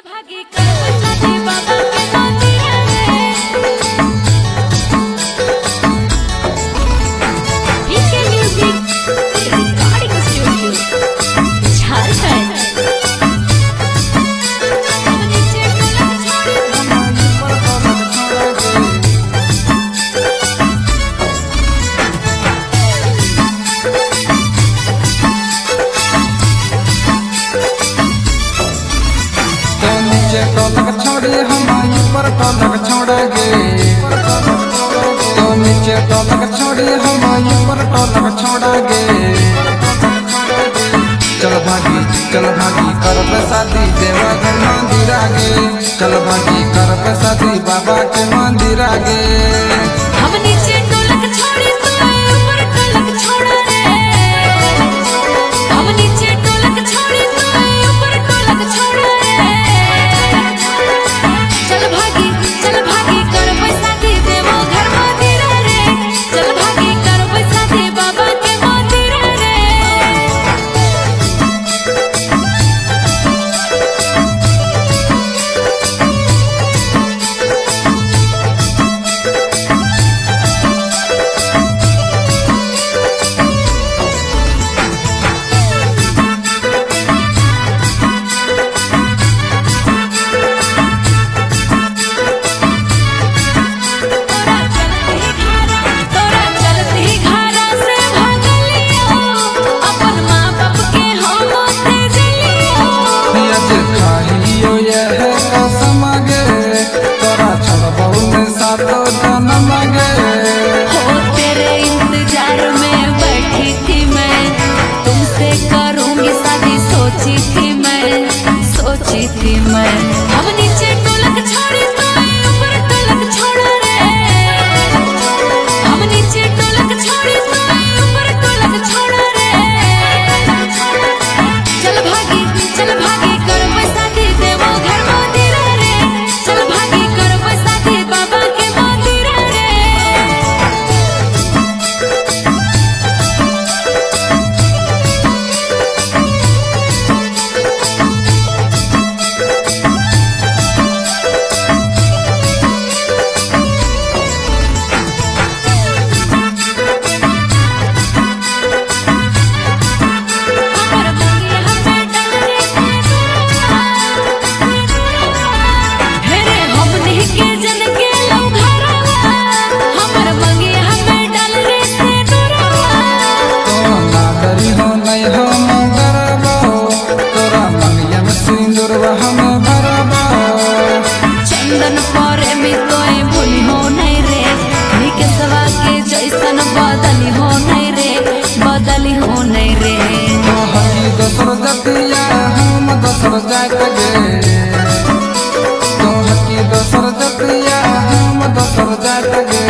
भागी कर साथी बाबा के मंदिर PK music recording studio Jharkhand. टोलक छोड़ी हम ऊपर टोलक छोड़ेंगे तो नीचे टोलक छोड़ी हम ऊपर टोलक छोड़ेंगे। चल भागी कर शादी देवघर मंदिर आगे। चल भागी कर शादी बाबा के मंदिर आगे। हम नीचे टोलक छोड़ी तो ऊपर टोलक छोड़ा रे। हम नीचे टोलक छोड़ी तो ऊपर टोलक छोड़ा रे। चल भागी कर पैसा दे देवो घर मंदिर रे। चल भागी कर पैसा दे बाबा के मंदिर रे। तेरे इंतजार में बैठी थी मैं, तुमसे करूंगी शादी सोची थी मैं। हम नीचे टोलक छोड़ी तो ऊपर टोलक छोड़ा रे। हम नीचे टोलक छोड़ी तो ऊपर टोलक छोड़ा रे। चल भागी कर पैसा दे देवो घर मंदिर रे। चल भागी कर पैसा दे बाबा के मंदिर रे। चंदन परे में तोय भूली हो नहीं रे। निकेशवा के जैसन बदली हो नहीं रे। तो हकी दोसर जतिया हम दोसर जात गे। तो हकी दोसर जतिया हम दोसर जात गे।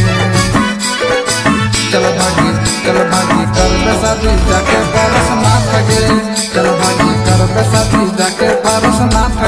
चल भागी कर शादी जाके परसनाथ गे। चल भागी कर शादी जाके परसनाथ